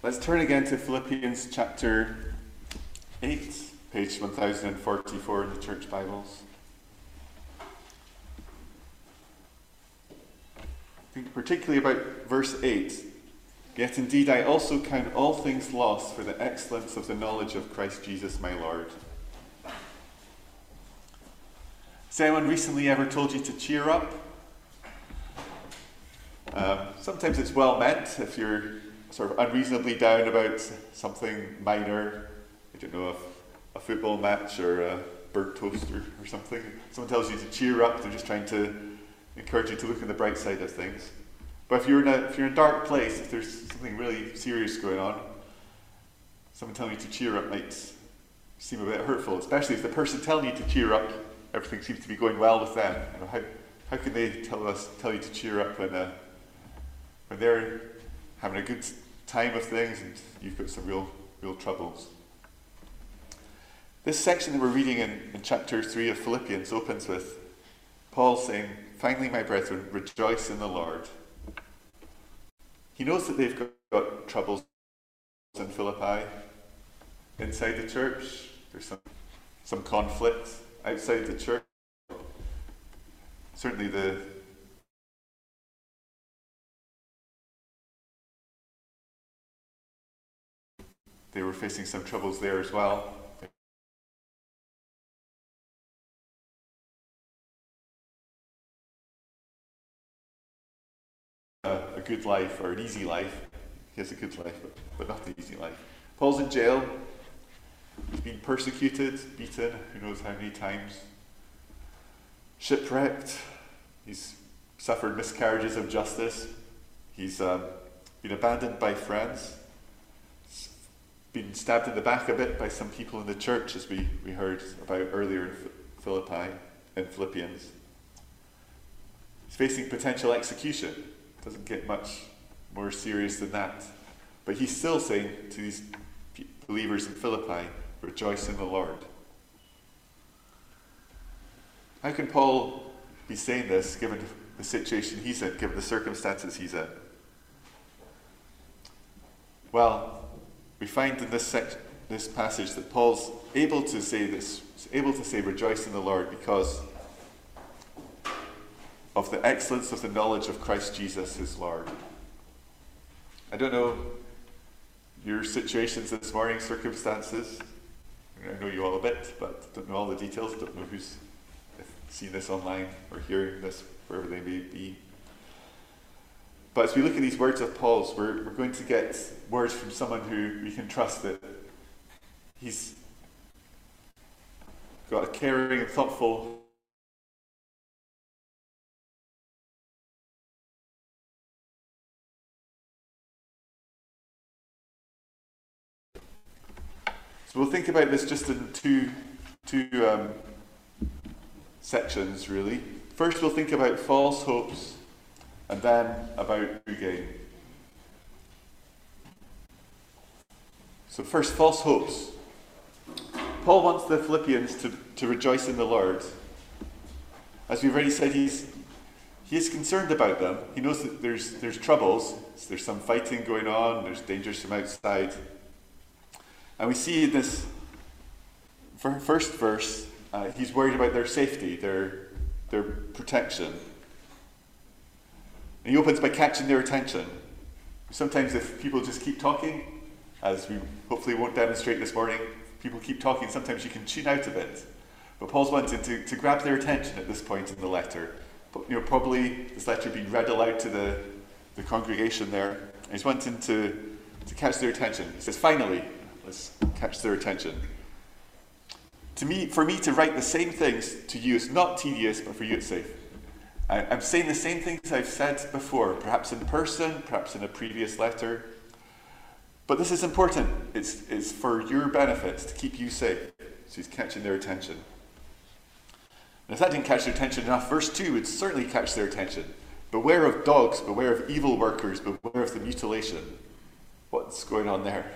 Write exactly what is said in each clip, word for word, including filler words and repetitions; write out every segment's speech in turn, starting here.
Let's turn again to Philippians chapter eight, page one thousand forty-four in the Church Bibles. I think particularly about verse eight. Yet indeed I also count all things lost for the excellence of the knowledge of Christ Jesus my Lord. Has anyone recently ever told you to cheer up? Um, sometimes it's well meant if you're sort of unreasonably down about something minor. I don't know, a, a football match or a burnt toast or, or something. Someone tells you to cheer up, they're just trying to encourage you to look on the bright side of things. But if you're in a, if you're in a dark place, if there's something really serious going on, someone telling you to cheer up might seem a bit hurtful, especially if the person telling you to cheer up, everything seems to be going well with them. You know, how, how can they tell us tell you to cheer up when uh, when they're having a good time of things and you've got some real real troubles? This section that we're reading in, in chapter three of Philippians opens with Paul saying, "Finally, my brethren, rejoice in the Lord." He knows that they've got, got troubles in Philippi. Inside the church, there's some, some conflict. Outside the church, certainly the they were facing some troubles there as well. A, a good life or an easy life. He has a good life, but, but not an easy life. Paul's in jail. He's been persecuted, beaten, who knows how many times. Shipwrecked. He's suffered miscarriages of justice. He's um, been abandoned by friends. He's been stabbed in the back a bit by some people in the church, as we, we heard about earlier in Philippi, in Philippians. He's facing potential execution. Doesn't get much more serious than that. But he's still saying to these believers in Philippi, rejoice in the Lord. How can Paul be saying this given the situation he's in, given the circumstances he's in? Well, we find in this sec- this passage that Paul's able to say this, able to say rejoice in the Lord because of the excellence of the knowledge of Christ Jesus his Lord. I don't know your situations this morning, circumstances. I know you all a bit, but don't know all the details. Don't know who's seen this online or hearing this, wherever they may be. But as we look at these words of Paul's, we're, we're going to get words from someone who we can trust that he's got a caring and thoughtful So we'll think about this just in two, two um, sections, really. First, we'll think about false hopes, and then about true gain. So first, false hopes. Paul wants the Philippians to, to rejoice in the Lord. As we've already said, he's he is concerned about them. He knows that there's there's troubles. There's some fighting going on. There's dangers from outside. And we see in this first verse, uh, he's worried about their safety, their, their protection. And he opens by catching their attention. Sometimes if people just keep talking, as we hopefully won't demonstrate this morning, people keep talking, sometimes you can tune out a bit. But Paul's wanted to, to grab their attention at this point in the letter. But, you know, probably this letter being read aloud to the, the congregation there. And he's wanting to, to catch their attention. He says, finally, let's catch their attention. To me, for me to write the same things to you is not tedious, but for you it's safe. I, I'm saying the same things I've said before, perhaps in person, perhaps in a previous letter. But this is important. It's, it's for your benefit, to keep you safe. So he's catching their attention. And if that didn't catch their attention enough, verse two would certainly catch their attention. Beware of dogs, beware of evil workers, beware of the mutilation. What's going on there?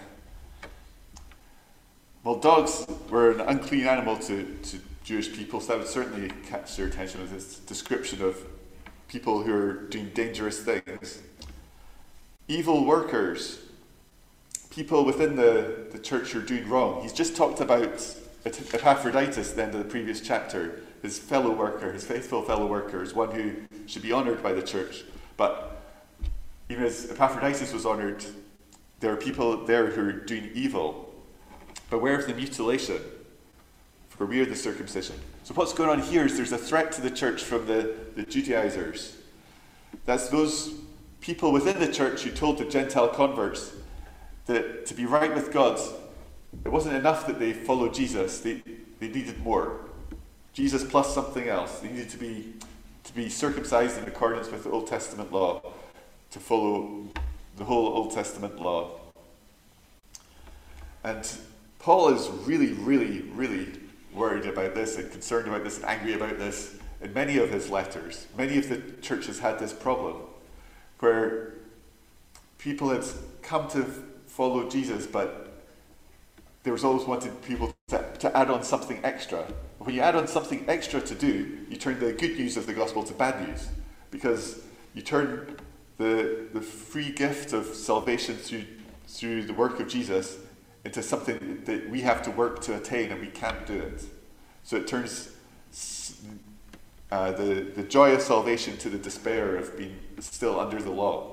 Well, dogs were an unclean animal to, to Jewish people, so that would certainly catch their attention with this description of people who are doing dangerous things. Evil workers. people within the, the church who are doing wrong. He's just talked about Epaphroditus at the end of the previous chapter, his fellow worker, his faithful fellow worker, is one who should be honoured by the church. But even as Epaphroditus was honoured, there are people there who are doing evil. Beware of the mutilation, for we are the circumcision. So what's going on here is there's a threat to the church from the, the Judaizers. That's those people within the church who told the Gentile converts that to be right with God, it wasn't enough that they followed Jesus, they, they needed more. Jesus plus something else. They needed to be, to be circumcised in accordance with the Old Testament law, to follow the whole Old Testament law. And Paul is really, really, really worried about this and concerned about this and angry about this in many of his letters. Many of the churches had this problem where people had come to follow Jesus, but there was always wanted people to, to add on something extra. When you add on something extra to do, you turn the good news of the gospel to bad news, because you turn the, the free gift of salvation through, through the work of Jesus into something that we have to work to attain, and we can't do it. So it turns uh, the, the joy of salvation to the despair of being still under the law.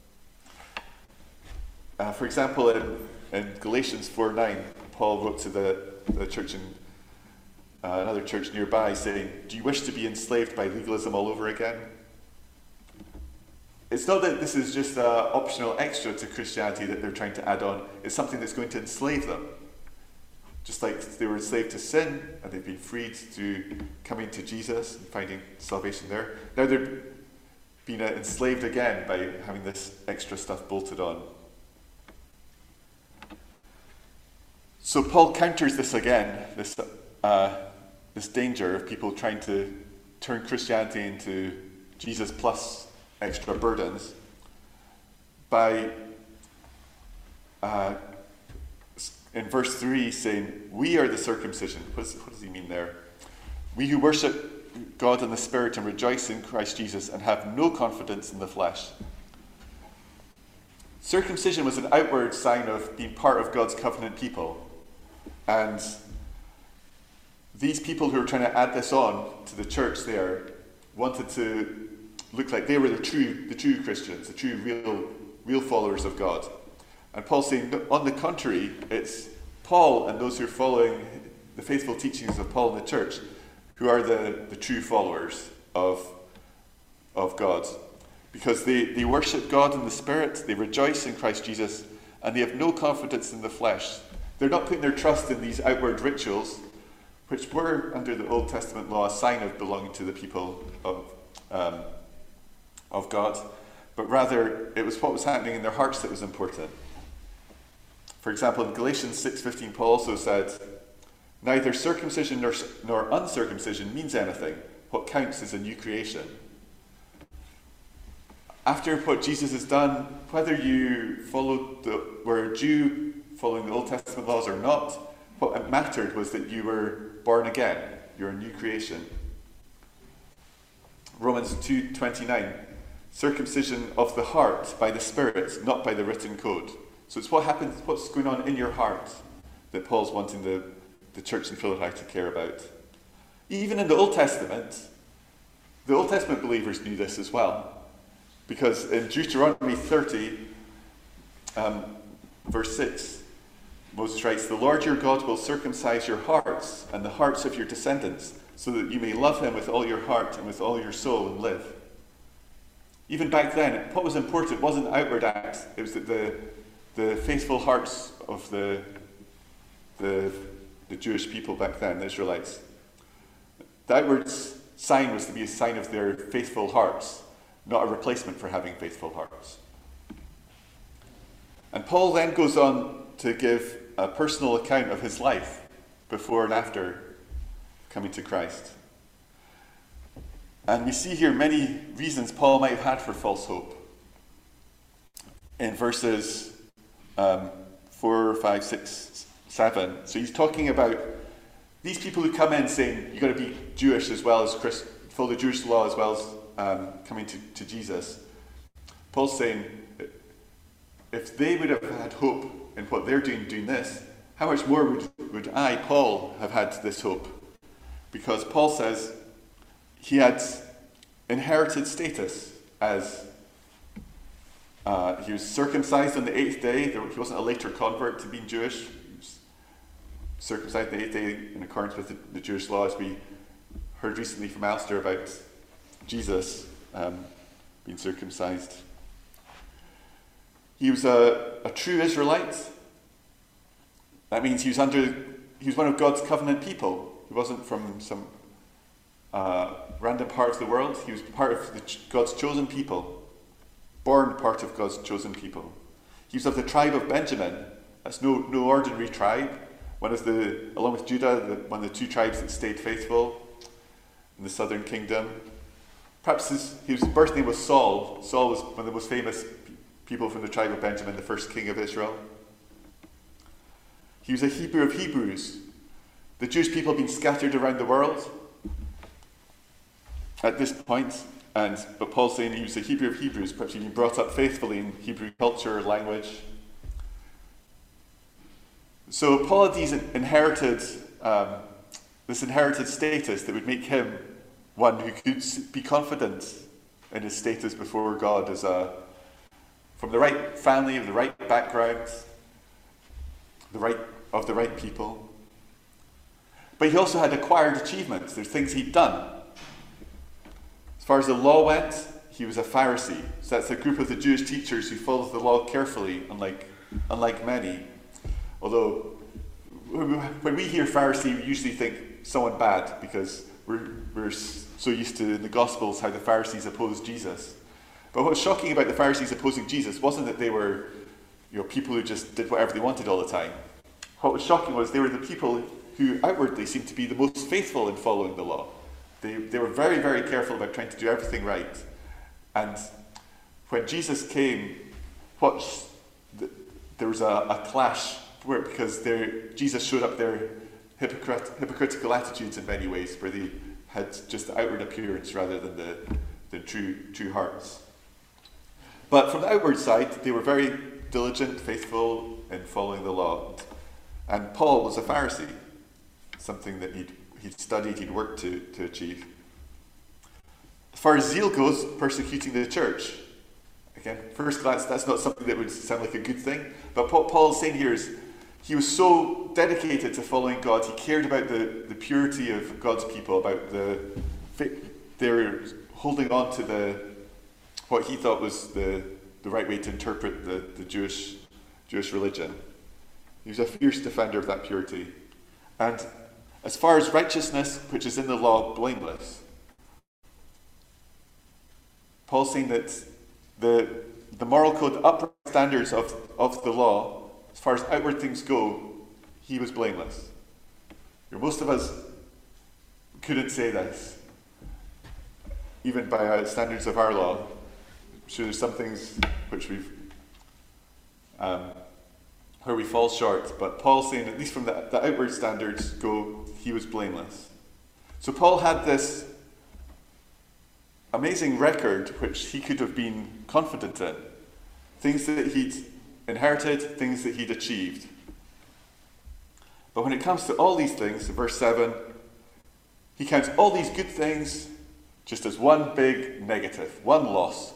Uh, for example, in, in Galatians four nine, Paul wrote to the, the church in uh, another church nearby saying, "Do you wish to be enslaved by legalism all over again?" It's not that this is just an optional extra to Christianity that they're trying to add on. It's something that's going to enslave them. Just like they were enslaved to sin and they've been freed through coming to Jesus and finding salvation there. Now they're being enslaved again by having this extra stuff bolted on. So Paul counters this again, this, uh, this danger of people trying to turn Christianity into Jesus plus extra burdens by uh, in verse three saying, "We are the circumcision." What, is, what does he mean there? "We who worship God in the Spirit and rejoice in Christ Jesus and have no confidence in the flesh." Circumcision was an outward sign of being part of God's covenant people. And these people who were trying to add this on to the church there wanted to look like they were the true, the true Christians, the true, real, real followers of God. And Paul's saying, on the contrary, it's Paul and those who are following the faithful teachings of Paul in the church who are the, the true followers of, of God. Because they, they worship God in the Spirit, they rejoice in Christ Jesus, and they have no confidence in the flesh. They're not putting their trust in these outward rituals, which were, under the Old Testament law, a sign of belonging to the people of, um, of God, but rather it was what was happening in their hearts that was important. For example, in Galatians six fifteen, Paul also said, "Neither circumcision nor, nor uncircumcision means anything. What counts is a new creation." After what Jesus has done, whether you followed the, were a Jew following the Old Testament laws or not, what mattered was that you were born again. You're a new creation. Romans two twenty-nine, circumcision of the heart by the Spirit, not by the written code. So it's what happens, what's going on in your heart that Paul's wanting the, the church in Philippi to care about. Even in the Old Testament, the Old Testament believers knew this as well. Because in Deuteronomy thirty, um, verse six, Moses writes, "The Lord your God will circumcise your hearts and the hearts of your descendants, so that you may love him with all your heart and with all your soul and live." Even back then, what was important wasn't the outward act. It was that the, the faithful hearts of the, the, the Jewish people back then, the Israelites. The outward sign was to be a sign of their faithful hearts, not a replacement for having faithful hearts. And Paul then goes on to give a personal account of his life before and after coming to Christ. And we see here many reasons Paul might have had for false hope. In verses um, four, five, six, seven. So he's talking about these people who come in saying, you've got to be Jewish as well as Christ, follow the Jewish law as well as um, coming to, to Jesus. Paul's saying, if they would have had hope in what they're doing, doing this, how much more would, would I, Paul, have had this hope? Because Paul says he had inherited status as uh, he was circumcised on the eighth day. He wasn't a later convert to being Jewish. He was circumcised on the eighth day in accordance with the, the Jewish law, as we heard recently from Alistair about Jesus um, being circumcised. He was a, a true Israelite. That means he was under, he was one of God's covenant people. He wasn't from some uh, random part of the world. He was part of the, God's chosen people, born part of God's chosen people. He was of the tribe of Benjamin. That's no, no ordinary tribe. One of the, along with Judah, the, one of the two tribes that stayed faithful in the southern kingdom. Perhaps his, his birth name was Saul. Saul was one of the most famous people from the tribe of Benjamin, the first king of Israel. He was a Hebrew of Hebrews. The Jewish people had been scattered around the world at this point, and but Paul's saying he was a Hebrew of Hebrews, perhaps he'd been brought up faithfully in Hebrew culture, language. So Paul had these inherited, um, this inherited status that would make him one who could be confident in his status before God as a from the right family, of the right background, the right of the right people. But he also had acquired achievements. There's things he'd done. As far as the law went, he was a Pharisee. So that's a group of the Jewish teachers who followed the law carefully, unlike, unlike many. Although, when we hear Pharisee, we usually think someone bad, because we're, we're so used to in the Gospels how the Pharisees opposed Jesus. But what was shocking about the Pharisees opposing Jesus wasn't that they were, you know, people who just did whatever they wanted all the time. What was shocking was they were the people who outwardly seemed to be the most faithful in following the law. They, they were very, very careful about trying to do everything right. And when Jesus came, what the, there was a, a clash where, because Jesus showed up their hypocrit, hypocritical attitudes in many ways, where they had just the outward appearance rather than the, the true, true hearts. But from the outward side, they were very diligent, faithful in following the law. And Paul was a Pharisee, something that he'd, he'd studied, he'd worked to, to achieve. As far as zeal goes, persecuting the church. Again, first glance, that's not something that would sound like a good thing. But what Paul is saying here is, he was so dedicated to following God, he cared about the, the purity of God's people, about the their holding on to the what he thought was the, the right way to interpret the, the Jewish Jewish religion. He was a fierce defender of that purity. And as far as righteousness, which is in the law, blameless. Paul's saying that the, the moral code, the upright standards of, of the law, as far as outward things go, he was blameless. Most of us couldn't say this, even by our standards of our law. I'm sure there's some things which we've um, where we fall short, but Paul's saying, at least from the, the outward standards go, he was blameless. So Paul had this amazing record which he could have been confident in. Things that he'd inherited, things that he'd achieved. But when it comes to all these things, in verse seven, he counts all these good things just as one big negative, one loss.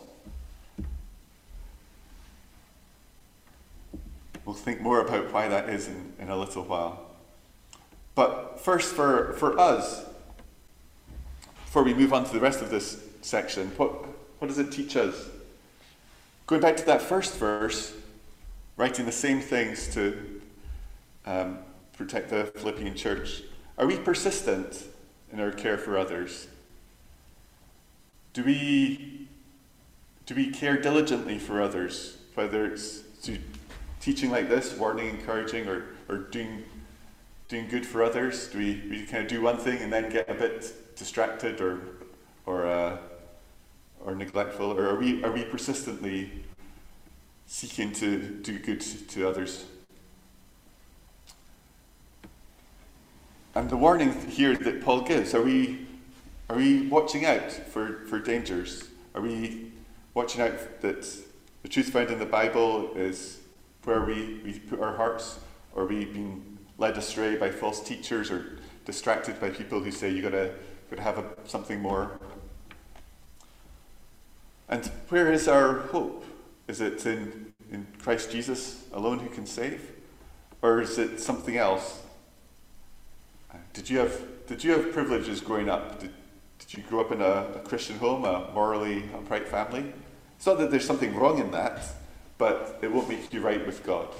We'll think more about why that is in, in a little while. But first, for, for us, before we move on to the rest of this section, what, what does it teach us? Going back to that first verse, writing the same things to um, protect the Philippian church, are we persistent in our care for others? Do we, do we care diligently for others, whether it's to teaching like this, warning, encouraging, or, or doing doing good for others? Do we, we kind of do one thing and then get a bit distracted or or uh, or neglectful, or are we are we persistently seeking to do good to others? And the warning here that Paul gives, are we are we watching out for, for dangers? Are we watching out that The truth found in the Bible is where we, we put our hearts, or we being led astray by false teachers or distracted by people who say you gotta, gotta have a, something more. And where is our hope? Is it in, in Christ Jesus alone who can save? Or is it something else? Did you have did you have privileges growing up? Did, did you grow up in a, a Christian home, a morally upright family? It's not that there's something wrong in that, but it won't make you right with God.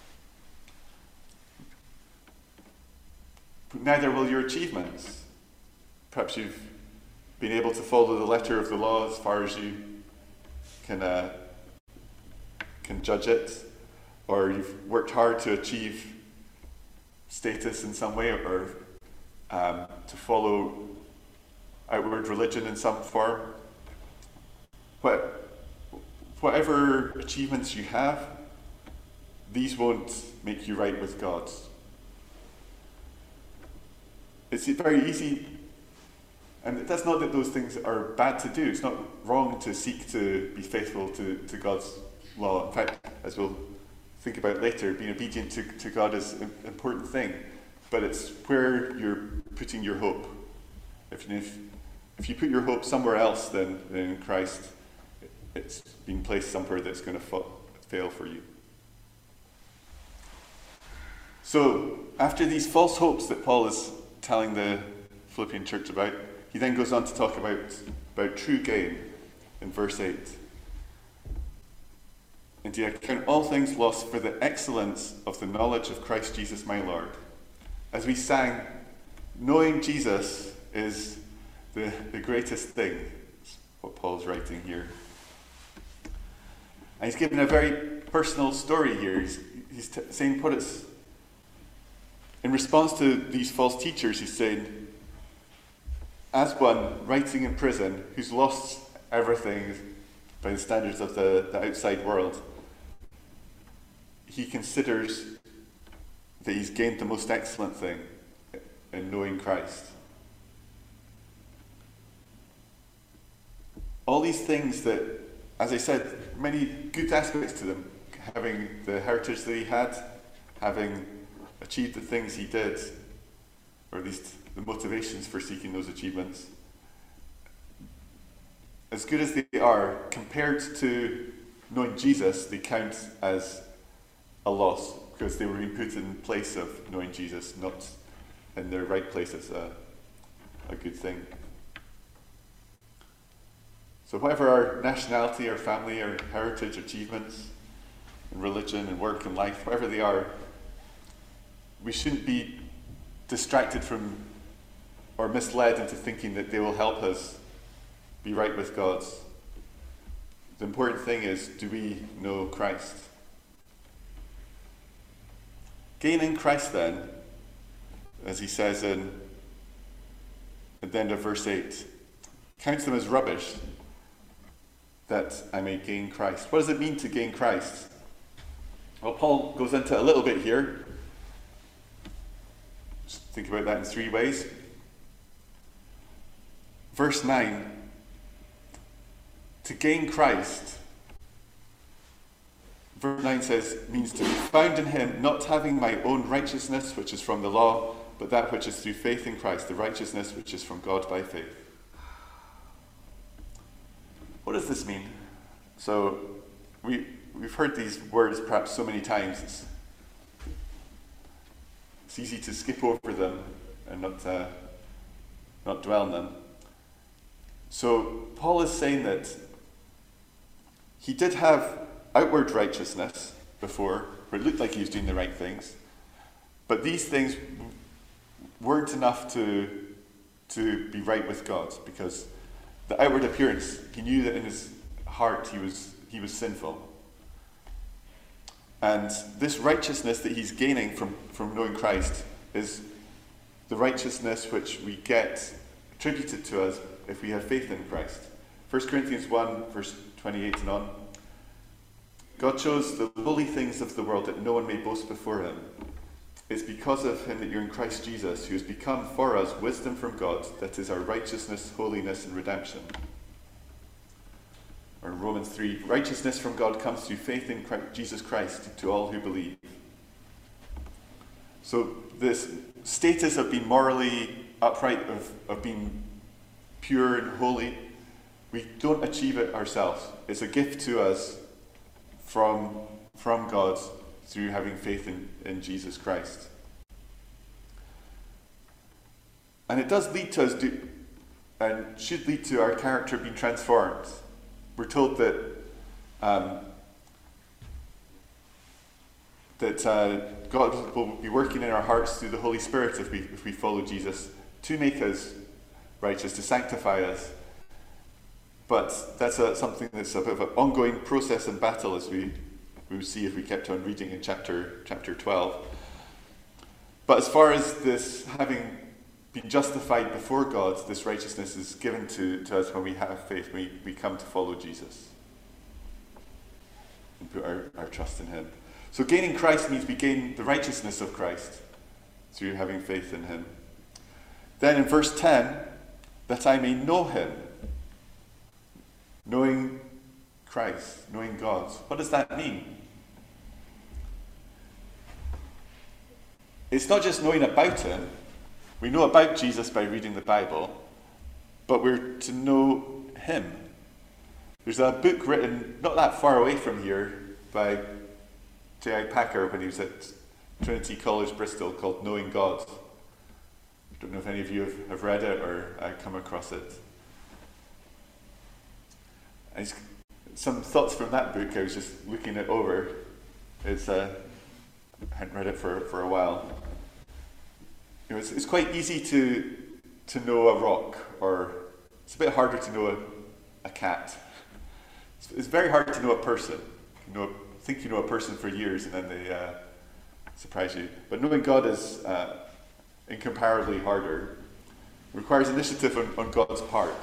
Neither will your achievements. Perhaps you've been able to follow the letter of the law as far as you can uh, can judge it, or you've worked hard to achieve status in some way, or um, to follow outward religion in some form. What, whatever achievements you have, these won't make you right with God. It's very easy, and that's not that those things are bad to do. It's not wrong to seek to be faithful to, to God's law. In fact, as we'll think about later, being obedient to, to God is an important thing. But it's where you're putting your hope. If, if, if you put your hope somewhere else than, than in Christ, it's being placed somewhere that's going to fa- fail for you. So, after these false hopes that Paul is telling the Philippian church about, he then goes on to talk about, about true gain in verse eight. Indeed, I count all things lost for the excellence of the knowledge of Christ Jesus my Lord. As we sang, knowing Jesus is the, the greatest thing. That's what Paul's writing here. And he's given a very personal story here. He's, he's t- saying what it's... In response to these false teachers, he's saying, as one writing in prison who's lost everything by the standards of the, the outside world, he considers that he's gained the most excellent thing in knowing Christ. All these things that, as I said, many good aspects to them, having the heritage that he had, having achieved the things he did, or at least the motivations for seeking those achievements, as good as they are, compared to knowing Jesus, they count as a loss, because they were being put in place of knowing Jesus, not in their right place as a, a good thing. So whatever our nationality, our family, our heritage, achievements, in religion and work and life, whatever they are, we shouldn't be distracted from or misled into thinking that they will help us be right with God. The important thing is, do we know Christ? Gaining Christ then, as he says in at the end of verse eight, counts them as rubbish that I may gain Christ. What does it mean to gain Christ? Well, Paul goes into a little bit here. Just think about that in three ways. Verse nine, to gain Christ, verse nine says, means to be found in him, not having my own righteousness, which is from the law, but that which is through faith in Christ, the righteousness which is from God by faith. What does this mean? So, we, we've heard these words perhaps so many times, it's, it's easy to skip over them and not, uh, not dwell on them. So, Paul is saying that he did have outward righteousness before, where it looked like he was doing the right things, but these things weren't enough to, to be right with God, because the outward appearance, he knew that in his heart he was he was sinful. And this righteousness that he's gaining from, from knowing Christ is the righteousness which we get attributed to us if we have faith in Christ. First Corinthians one, verse twenty-eight and on. God chose the holy things of the world that no one may boast before him. It's because of him that you're in Christ Jesus, who has become for us wisdom from God, that is our righteousness, holiness, and redemption. or Romans three, righteousness from God comes through faith in Christ, Jesus Christ to all who believe. So this status of being morally upright, of, of being pure and holy, we don't achieve it ourselves. It's a gift to us from, from God through having faith in, in Jesus Christ. And it does lead to us, do, and should lead to our character being transformed. We're told that um, that uh, God will be working in our hearts through the Holy Spirit if we if we follow Jesus to make us righteous, to sanctify us. But that's a, something that's a bit of an ongoing process and battle, as we we will see if we kept on reading in chapter chapter twelve. But as far as this having been justified before God, this righteousness is given to, to us when we have faith, we, we come to follow Jesus and put our, our trust in him. So gaining Christ means we gain the righteousness of Christ through having faith in him. Then in verse ten, that I may know him, knowing Christ, knowing God. What does that mean? It's not just knowing about him. We know about Jesus by reading the Bible, but we're to know him. There's a book written not that far away from here by J I Packer when he was at Trinity College, Bristol, called Knowing God. I don't know if any of you have, have read it or uh, come across it. And some thoughts from that book, I was just looking it over. It's, uh, I hadn't read it for, for a while. You know, it's, it's quite easy to to know a rock, or it's a bit harder to know a, a cat. It's, it's very hard to know a person. You know, think you know a person for years and then they uh, surprise you. But knowing God is uh, incomparably harder. It requires initiative on, on God's part.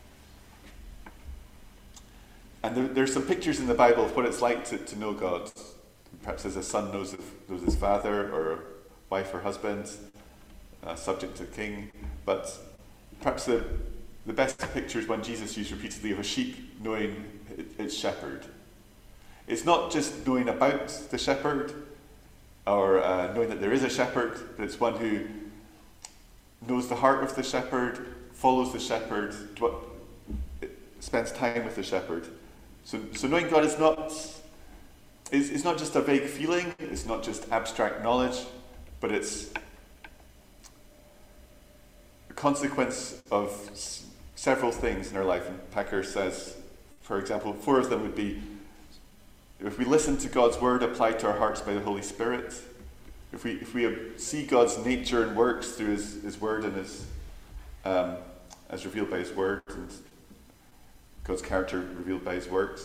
And there, there's some pictures in the Bible of what it's like to, to know God. Perhaps as a son knows, of, knows his father, or a wife or husband. Uh, subject to the king, but perhaps the, the best picture is one Jesus used repeatedly of a sheep knowing its shepherd. It's not just knowing about the shepherd or uh, knowing that there is a shepherd, but it's one who knows the heart of the shepherd, follows the shepherd, spends time with the shepherd. So, so knowing God is not, is, is not just a vague feeling, it's not just abstract knowledge, but it's consequence of s- several things in our life. And Packer says, for example, four of them would be if we listen to God's word applied to our hearts by the Holy Spirit, if we if we see God's nature and works through his, his word and his um, as revealed by his word, and God's character revealed by his works.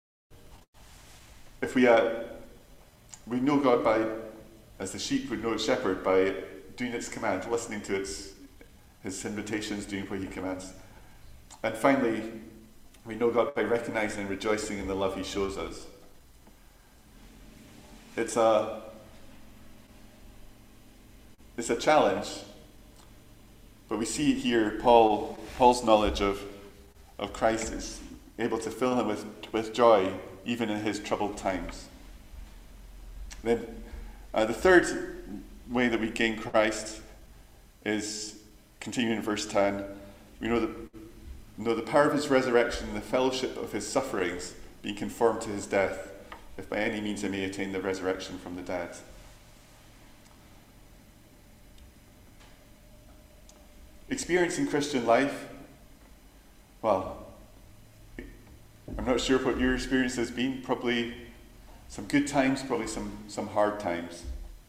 If we uh, we know God by, as the sheep would know its shepherd, by doing its command, listening to its his invitations, doing what he commands. And finally, we know God by recognizing and rejoicing in the love he shows us. It's a, it's a challenge, but we see here Paul, Paul's knowledge of, of Christ is able to fill him with, with joy, even in his troubled times. Then uh, the third way that we gain Christ is, continuing in verse ten, we know, that, know the power of his resurrection and the fellowship of his sufferings, being conformed to his death, if by any means I may attain the resurrection from the dead. Experiencing Christian life, well, I'm not sure what your experience has been. Probably some good times, probably some, some hard times.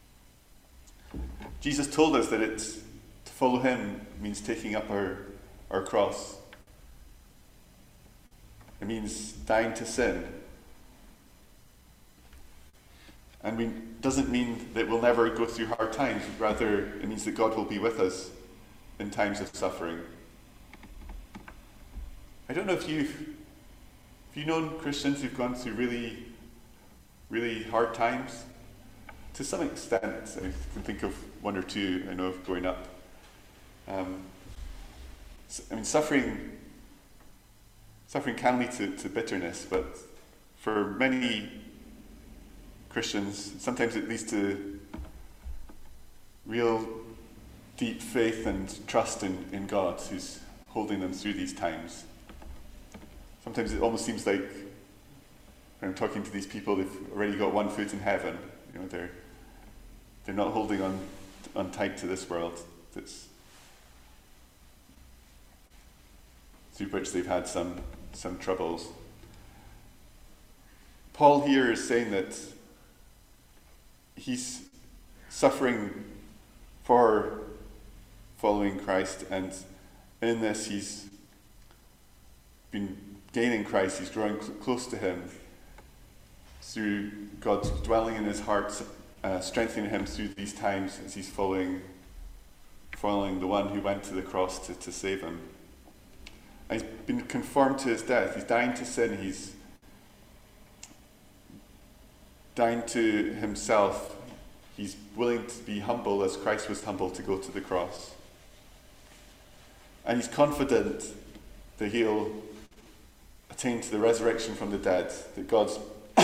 Jesus told us that it's to follow him means taking up our, our cross. It means dying to sin. And we doesn't mean that we'll never go through hard times. Rather, it means that God will be with us in times of suffering. I don't know if you've, if you've known Christians who've gone through really, really hard times. To some extent, I can think of one or two I know of growing up. Um, I mean, suffering suffering can lead to, to bitterness, but for many Christians, sometimes it leads to real deep faith and trust in, in God who's holding them through these times. Sometimes it almost seems like when I'm talking to these people, they've already got one foot in heaven. You know, they're they're not holding on, on tight to this world that's through which they've had some some troubles. Paul here is saying that he's suffering for following Christ, and in this he's been gaining Christ, he's drawing cl- close to him through God dwelling in his heart, uh, strengthening him through these times as he's following following the one who went to the cross to, to save him. And he's been conformed to his death. He's dying to sin, he's dying to himself. He's willing to be humble as Christ was humble to go to the cross. And he's confident that he'll attain to the resurrection from the dead, that God's,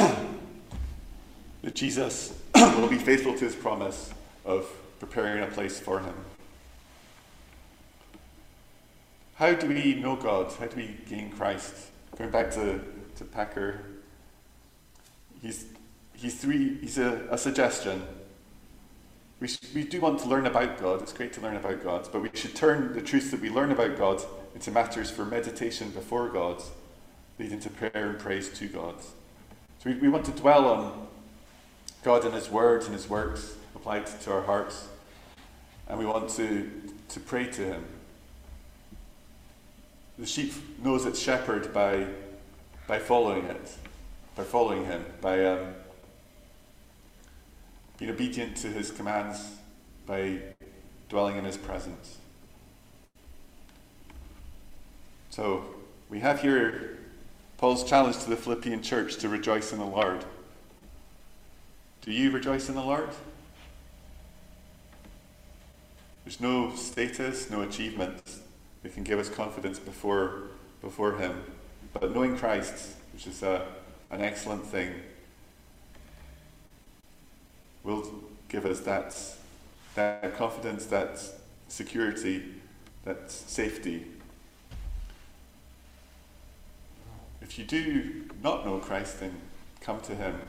that Jesus will be faithful to his promise of preparing a place for him. How do we know God? How do we gain Christ? Going back to, to Packer, he's, he's, three, he's a, a suggestion. We, sh- we do want to learn about God. It's great to learn about God, but we should turn the truths that we learn about God into matters for meditation before God, leading to prayer and praise to God. So we, we want to dwell on God and his words and his works applied to our hearts, and we want to, to pray to him. The sheep knows its shepherd by, by following it, by following him, by um, being obedient to his commands, by dwelling in his presence. So we have here Paul's challenge to the Philippian church to rejoice in the Lord. Do you rejoice in the Lord? There's no status, no achievement that can give us confidence before, before him. But knowing Christ, which is a, an excellent thing, will give us that, that confidence, that security, that safety. If you do not know Christ, then come to him.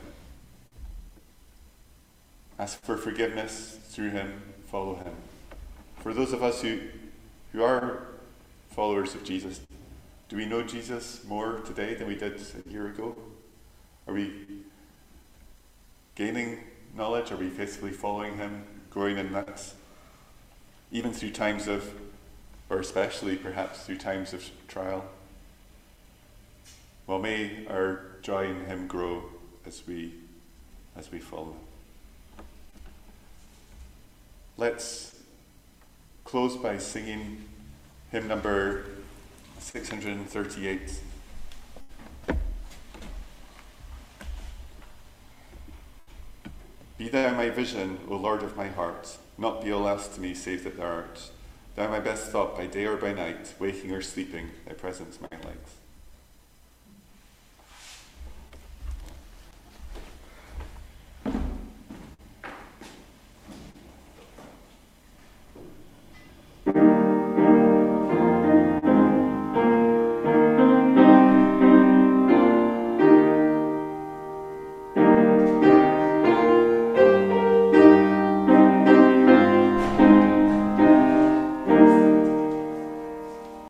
Ask for forgiveness through him, follow him. For those of us who, who are followers of Jesus, do we know Jesus more today than we did a year ago? Are we gaining knowledge? Are we faithfully following him, growing in that? Even through times of, or especially perhaps through times of trial? Well, may our joy in him grow as we, as we follow. Let's close by singing hymn number six hundred thirty-eight. Be thou my vision, O Lord of my heart, not be all else to me save that thou art. Thou my best thought by day or by night, waking or sleeping, thy presence my light.